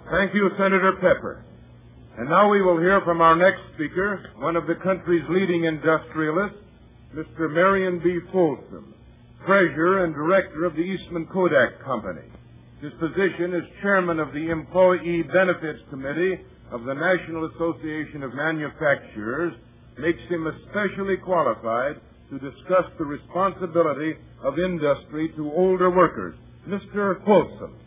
Thank you, Senator Pepper. And now we will hear from our next speaker, one of the country's leading industrialists, Mr. Marion B. Folsom, Treasurer and Director of the Eastman Kodak Company. His position as Chairman of the Employee Benefits Committee of the National Association of Manufacturers makes him especially qualified to discuss the responsibility of industry to older workers. Mr. Folsom.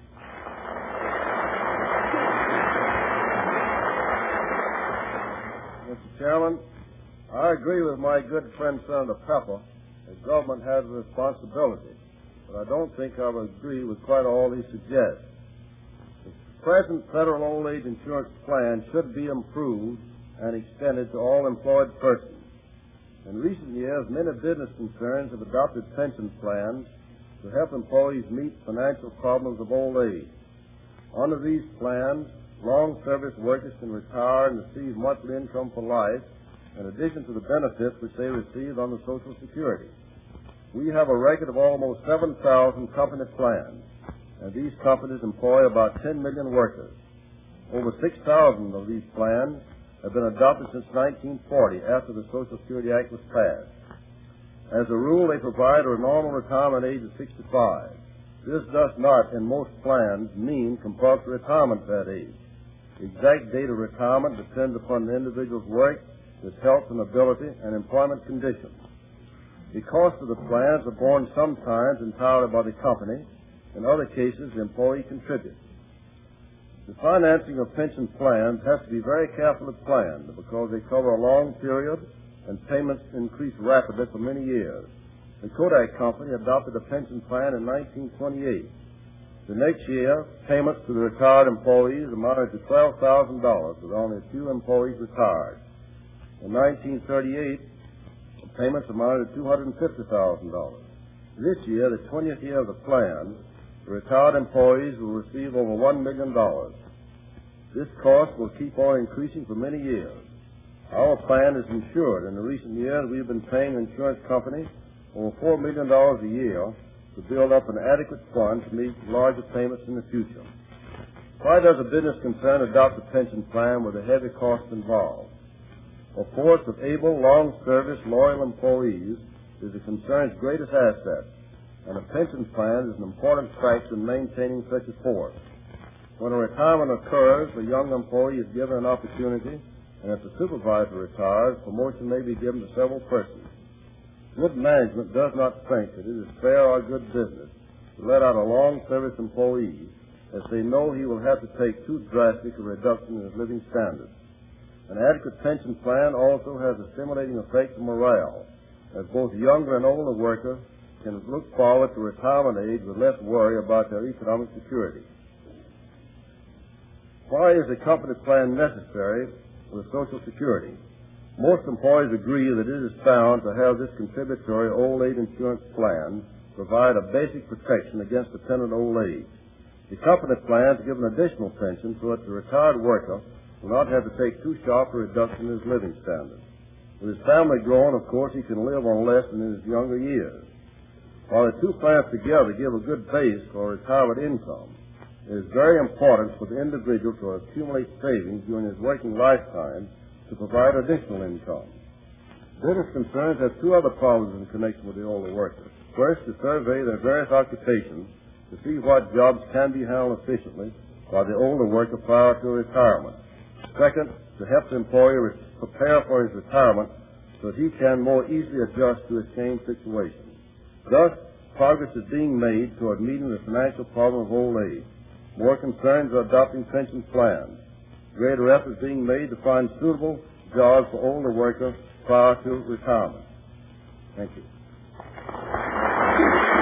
Mr. Chairman, I agree with my good friend Senator Pepper that government has a responsibility, but I don't think I would agree with quite all he suggests. The present federal old age insurance plan should be improved and extended to all employed persons. In recent years, many business concerns have adopted pension plans to help employees meet financial problems of old age. Under these plans, long-service workers can retire and receive monthly income for life, in addition to the benefits which they receive under Social Security. We have a record of almost 7,000 company plans, and these companies employ about 10 million workers. Over 6,000 of these plans have been adopted since 1940, after the Social Security Act was passed. As a rule, they provide a normal retirement age of 65. This does not, in most plans, mean compulsory retirement at that age. The exact date of retirement depends upon the individual's work, his health and ability, and employment conditions. The cost of the plans are borne sometimes entirely by the company. In other cases, the employee contributes. The financing of pension plans has to be very carefully planned because they cover a long period and payments increase rapidly for many years. The Kodak Company adopted a pension plan in 1928. The next year, payments to the retired employees amounted to $12,000, with only a few employees retired. In 1938, the payments amounted to $250,000. This year, the 20th year of the plan, the retired employees will receive over $1 million. This cost will keep on increasing for many years. Our plan is insured. In the recent years, we have been paying the insurance company over $4 million a year to build up an adequate fund to meet larger payments in the future. Why does a business concern adopt a pension plan with a heavy cost involved? A force of able, long-service, loyal employees is the concern's greatest asset, and a pension plan is an important factor in maintaining such a force. When a retirement occurs, the young employee is given an opportunity, and if the supervisor retires, promotion may be given to several persons. Good management does not think that it is fair or good business to let out a long-service employee, as they know he will have to take too drastic a reduction in his living standards. An adequate pension plan also has a stimulating effect on morale, as both younger and older workers can look forward to retirement age with less worry about their economic security. Why is a company plan necessary with Social Security? Most employees agree that it is sound to have this contributory old age insurance plan provide a basic protection against dependent old age. The company plans give an additional pension so that the retired worker will not have to take too sharp a reduction in his living standards. With his family grown, of course, he can live on less than in his younger years. While the two plans together give a good base for retirement income, it is very important for the individual to accumulate savings during his working lifetime to provide additional income. Business concerns have two other problems in connection with the older workers. First, to survey their various occupations to see what jobs can be handled efficiently by the older worker prior to retirement. Second, to help the employer prepare for his retirement so that he can more easily adjust to his changed situation. Thus, progress is being made toward meeting the financial problem of old age. More concerns are adopting pension plans. Greater effort is being made to find suitable jobs for older workers prior to retirement. Thank you.